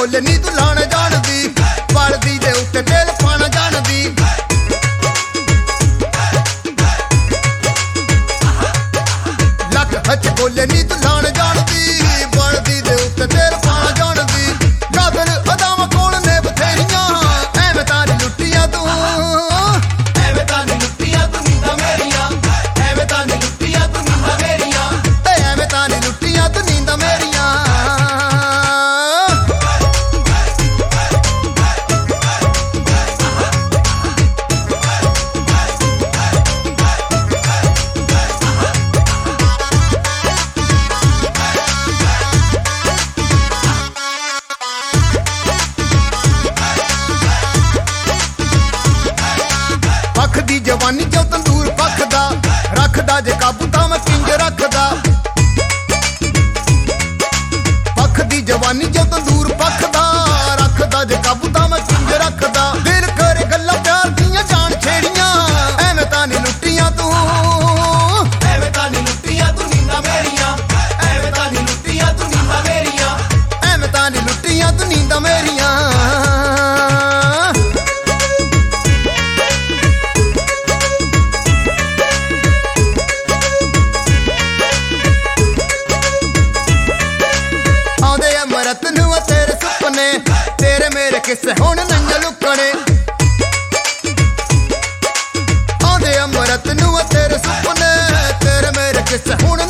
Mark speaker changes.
Speaker 1: ਬੋਲੇ ਨੀ ਤੂੰ ਲਾਣ ਜਾਣਦੀ, ਬਲਦੀ ਦੇ ਉੱਤੇ ਤੇਲ ਪਾਣਾ ਜਾਣਦੀ। ਲੱਖ ਹੱਥ ਬੋਲੇ ਨੀ ਤੂੰ ਲਾਣ ਜਾਣਦੀ, ਬਲਦੀ ਦੇ ਉੱਤੇ ਤੇਲ ਪਾਣਾ ਜਾਣਦੀ। ਕਾਬਲ ਅਦਾਵਾਂ ਕੋਲ ਨੇ ਬਥੇਰੀਆਂ, ਐਵੇਂ ਤਾਂ ਨੀ ਲੁੱਟੀਆਂ ਤੂੰ, ਐਵੇਂ ਤਾਂ ਨੀ ਲੁੱਟੀਆਂ ਤੂੰ ਨੀਂਦਾਂ ਮੇਰੀਆਂ, ਐਵੇਂ ਤਾਂ ਨੀ ਲੁੱਟੀਆਂ ਤੂੰ ਨੀਂਦਾਂ ਮੇਰੀਆਂ, ਐਵੇਂ ਤਾਂ ਨੀ ਲੁੱਟੀਆਂ ਤੂੰ ਨੀਂਦਾਂ ਮੇਰੀਆਂ। ਪੱਖ ਦੀ ਜਵਾਨੀ ਚੋਂ ਤੰਦੂਰ ਪੱਖਦਾ, ਰੱਖਦਾ ਜੇ ਕਾਬੂ ਤਾਂ ਮੈਂ ਕਿੰਜ ਰੱਖਦਾ। ਪੱਖ ਦੀ ਜਵਾਨੀ ਚੋਂ ਤੰਦੂਰ ਪੱਖਦਾ, ਰੱਖਦਾ ਜੇ ਕਾਬੂ ਤਾਂ ਮੈਂ ਕਿੰਜ ਰੱਖਦਾ। ਦਿਲ ਕਰੇ ਗੱਲਾਂ ਪਿਆਰ ਦੀਆਂ ਜਾਣ ਛੇੜੀਆਂ, ਐਵੇਂ ਤਾਂ ਨੀ ਲੁੱਟੀਆਂ ਤੂੰ, ਐਵੇਂ ਤਾਂ ਨੀ ਲੁੱਟੀਆਂ ਤੂੰ ਨੀਂਦਾਂ ਮੇਰੀਆਂ, ਐਵੇਂ ਤਾਂ ਨੀ ਲੁੱਟੀਆਂ ਤੂੰ ਨੀਂਦਾਂ ਮੇਰੀਆਂ, ਐਵੇਂ ਤਾਂ ਨੀ ਲੁੱਟੀਆਂ ਤੂੰ ਨੀਂਦਾਂ ਮੇਰੀਆਂ। ਮਰਤ ਨੂੰ ਤੇਰੇ ਸੁਪਨੇ, ਤੇਰੇ ਮੇਰੇ ਕਿੱਸੇ ਹੁਣ ਨੰਗੇ ਲੁਕਣੇ। ਆਉਂਦੇ ਅਮਰਤ ਨੂੰ ਤੇਰੇ ਸੁਪਨੇ, ਤੇਰੇ ਮੇਰੇ ਕਿੱਸੇ ਹੁਣ